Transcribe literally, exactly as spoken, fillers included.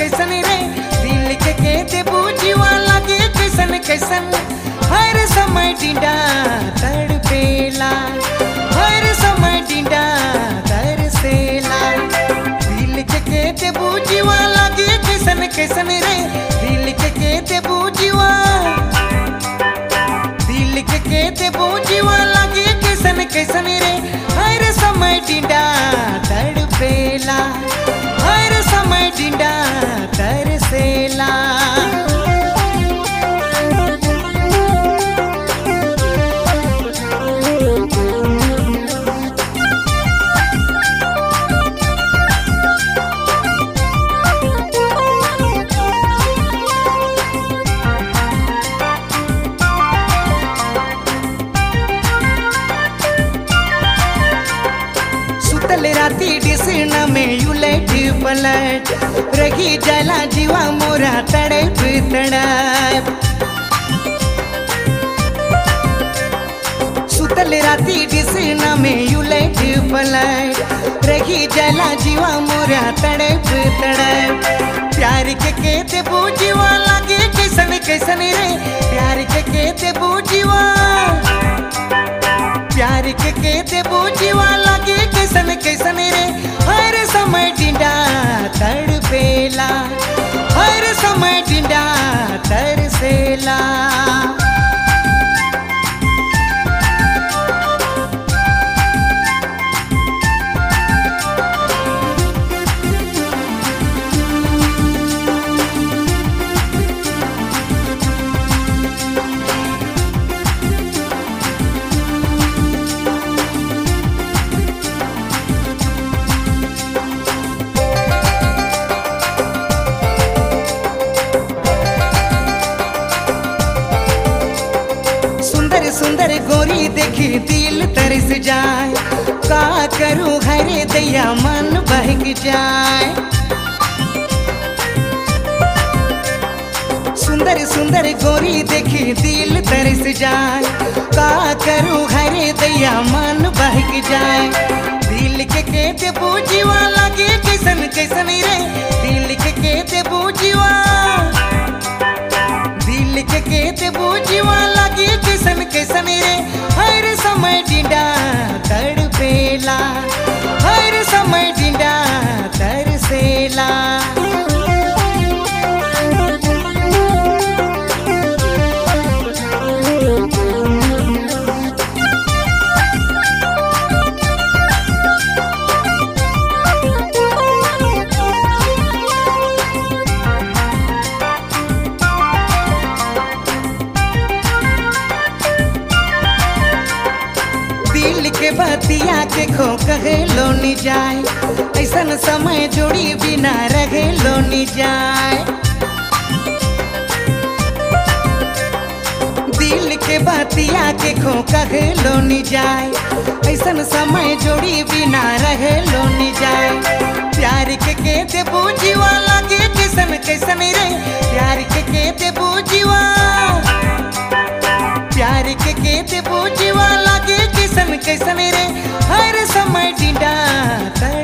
कैसन रे दिल के कहते बूझीवा लगे कैसन कैसन हर समय डिंडा तड़पेला हर समय डिंडा तरसेला दिल के कहते बूझीवा लगे कैसन कैसन रे दिल के कहते बूझीवा दिल के कहते बूझीवा लगे कैसन कैसन रे हर समय डिंडा तड़पेला हर समय डिंडा तरसेला सुतल राती डिसना में उलट पलट रही जाला जीवा मोरा तड़प तड़प सुतल राती डिसना में उलट पलट रही जाला जीवा मोरा तड़प तड़प प्यार के कहते बूझीवा लगे कैसन कैसन रे प्यार के कहते बूझीवा प्यार के कहते बूझीवा लगे कैसन कैसन रे हर समय डिंडा तड़पेला हर समय डिंडा तरसेला सुंदर सुंदर गोरी देखी दिल तरस जाए का करूं हरे दैया मन बहक जाए सुंदर सुंदर गोरी देखी दिल तरस जाए का करूं हरे दैया मन बहक जाए दिल के कहते बूझीवा लगे कैसन कैसन रे दिल के कहते बूझीवा दिल के कहते बूझीवा लगे कैसन कैसन रे हर समय डिंडा तड़पेला हर समय डिंडा तरसेला दिल के बतिया के खो कहे लोनी जाए ऐसन समय जोड़ी बिना रहे लोनी जाए दिल के बतिया के खो कहे लोनी जाए ऐसन समय जोड़ी बिना रहे लोनी जाए प्यार के कहते बूझीवा लगे कैसन कैसन रे प्यार के कहते बूझीवा प्यार के कहते बूझीवा लगे कैसन कैसन रे हर समय डिंडा